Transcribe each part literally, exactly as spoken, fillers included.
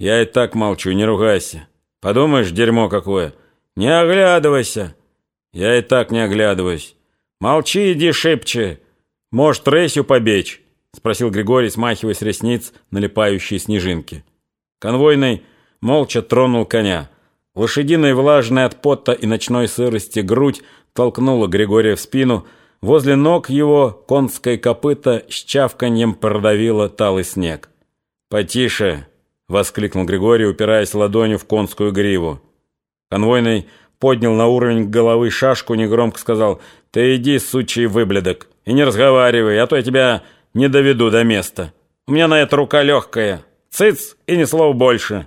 Я и так молчу, не ругайся. Подумаешь, дерьмо какое. Не оглядывайся. Я и так не оглядываюсь. Молчи, иди шепче. Может, рысью побечь? Спросил Григорий, смахивая с ресниц налипающие снежинки. Конвойный молча тронул коня. Лошадиная, влажная от пота и ночной сырости грудь толкнула Григория в спину. Возле ног его конское копыто с чавканьем продавило талый снег. «Потише!» — воскликнул Григорий, упираясь ладонью в конскую гриву. Конвойный поднял на уровень головы шашку, негромко сказал: «Ты иди, сучий выблядок, и не разговаривай, а то я тебя не доведу до места. У меня на это рука легкая. Цыц, и ни слова больше».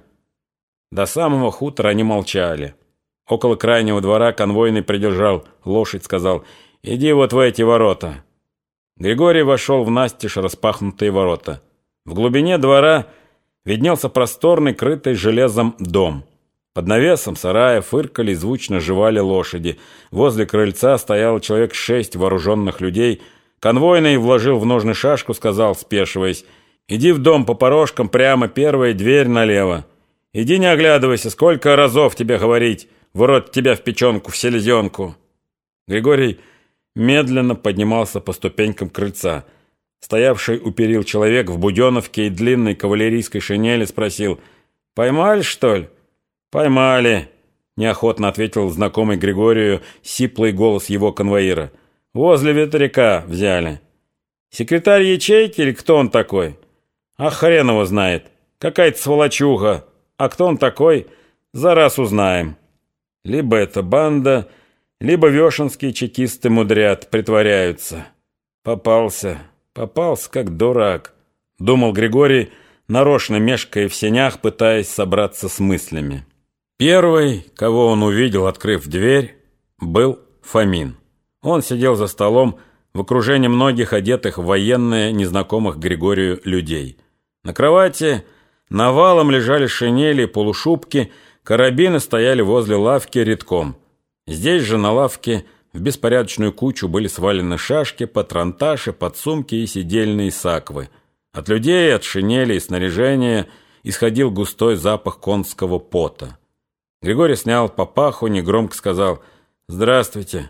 До самого хутора они молчали. Около крайнего двора конвойный придержал лошадь, сказал: «Иди вот в эти ворота». Григорий вошел в настежь распахнутые ворота. В глубине двора виднелся просторный, крытый железом дом. Под навесом сарая фыркали и звучно жевали лошади. Возле крыльца стояло человек шесть вооруженных людей. Конвойный вложил в ножны шашку, сказал, спешиваясь: «Иди в дом по порожкам, прямо первая дверь налево. Иди, не оглядывайся, сколько разов тебе говорить, в рот тебя в печенку, в селезенку». Григорий медленно поднимался по ступенькам крыльца. Стоявший у перил человек в буденовке и длинной кавалерийской шинели спросил: «Поймали, что ли?» «Поймали», — неохотно ответил знакомый Григорию сиплый голос его конвоира. «Возле ветряка взяли». «Секретарь ячейки или кто он такой?» «А хрен его знает. Какая-то сволочуга. А кто он такой, за раз узнаем». Либо это банда, либо вешенские чекисты мудрят, притворяются. Попался, попался как дурак, думал Григорий, нарочно мешкая в сенях, пытаясь собраться с мыслями. Первый, кого он увидел, открыв дверь, был Фомин. Он сидел за столом в окружении многих одетых в военные, незнакомых Григорию людей. На кровати навалом лежали шинели, полушубки, карабины стояли возле лавки рядком. Здесь же на лавке в беспорядочную кучу были свалены шашки, патронташи, подсумки и сидельные саквы. От людей, от шинели и снаряжения исходил густой запах конского пота. Григорий снял папаху, негромко сказал: «Здравствуйте».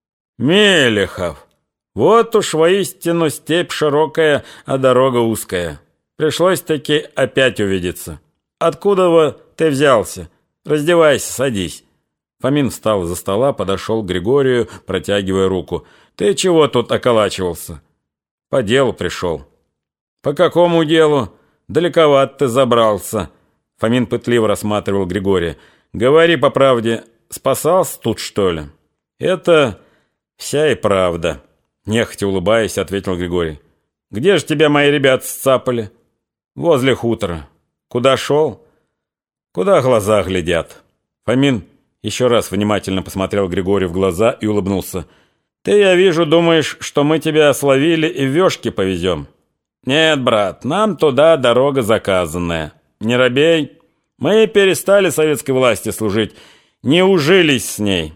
«Мелехов, вот уж воистину степь широкая, а дорога узкая. Пришлось-таки опять увидеться. Откуда вы ты взялся? Раздевайся, садись». Фомин встал из-за стола, подошел к Григорию, протягивая руку. «Ты чего тут околачивался?» «По делу пришел». «По какому делу? Далековато ты забрался». Фомин пытливо рассматривал Григория. «Говори по правде, спасался тут, что ли?» «Это вся и правда», — нехотя улыбаясь, ответил Григорий. «Где же тебя мои ребята сцапали?» «Возле хутора». «Куда шел?» «Куда глаза глядят». Фомин еще раз внимательно посмотрел Григорию в глаза и улыбнулся. «Ты, я вижу, думаешь, что мы тебя словили и в вешки повезем?» «Нет, брат, нам туда дорога заказанная. Не робей. Мы перестали советской власти служить, не ужились с ней.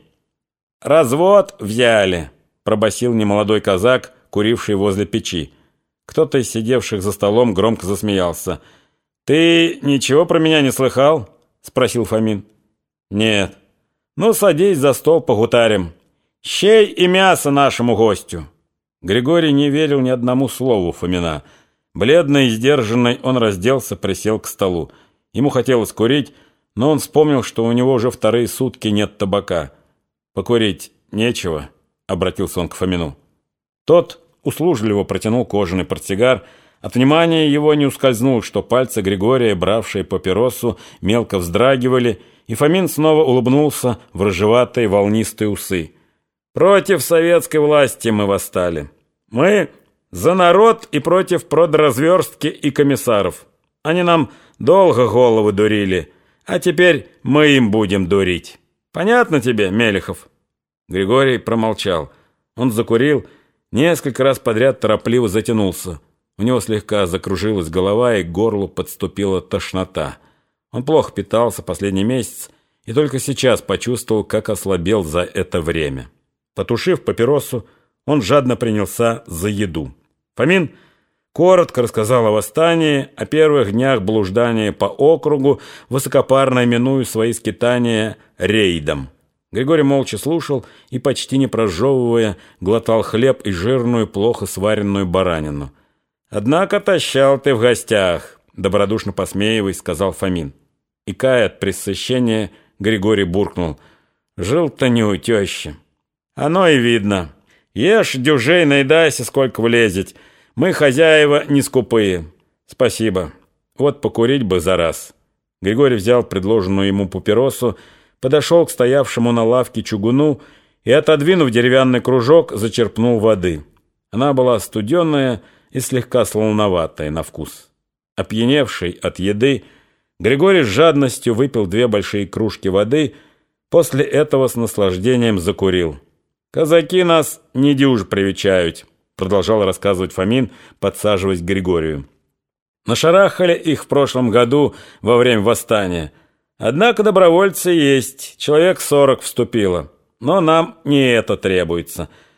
Развод взяли», — пробасил немолодой казак, куривший возле печи. Кто-то из сидевших за столом громко засмеялся. «Ты ничего про меня не слыхал?» — спросил Фомин. «Нет». «Ну, садись за стол, погутарим. Щей и мясо нашему гостю». Григорий не верил ни одному слову Фомина. Бледный и сдержанный, он разделся, присел к столу. Ему хотелось курить, но он вспомнил, что у него уже вторые сутки нет табака. «Покурить нечего», — обратился он к Фомину. Тот услужливо протянул кожаный портсигар. От внимания его не ускользнуло, что пальцы Григория, бравшие папиросу, мелко вздрагивали, и Фомин снова улыбнулся в рыжеватые волнистые усы. «Против советской власти мы восстали. Мы за народ и против продразверстки и комиссаров. Они нам долго головы дурили, а теперь мы им будем дурить. Понятно тебе, Мелехов?» Григорий промолчал. Он закурил, несколько раз подряд торопливо затянулся. У него слегка закружилась голова, и к горлу подступила тошнота. Он плохо питался последний месяц и только сейчас почувствовал, как ослабел за это время. Потушив папиросу, он жадно принялся за еду. Фомин Коротко рассказал о восстании, о первых днях блуждания по округу, высокопарно именуя свои скитания рейдом. Григорий молча слушал и, почти не прожевывая, глотал хлеб и жирную, плохо сваренную баранину. «Однако тащал ты в гостях», — добродушно посмеиваясь, сказал Фомин. Икая от пресыщения, Григорий буркнул: «Жил-то не у тещи». «Оно и видно. Ешь, дюжей, наедайся, сколько влезет. Мы, хозяева, не скупые. Спасибо. Вот покурить бы за раз». Григорий взял предложенную ему папиросу, подошел к стоявшему на лавке чугуну и, отодвинув деревянный кружок, зачерпнул воды. Она была студеная и слегка солоноватая на вкус. Опьяневший от еды, Григорий с жадностью выпил две большие кружки воды, после этого с наслаждением закурил. «Казаки нас не дюж привечают», — продолжал рассказывать Фомин, подсаживаясь к Григорию. «Нашарахали их в прошлом году во время восстания. Однако добровольцы есть, человек сорок вступило. Но нам не это требуется.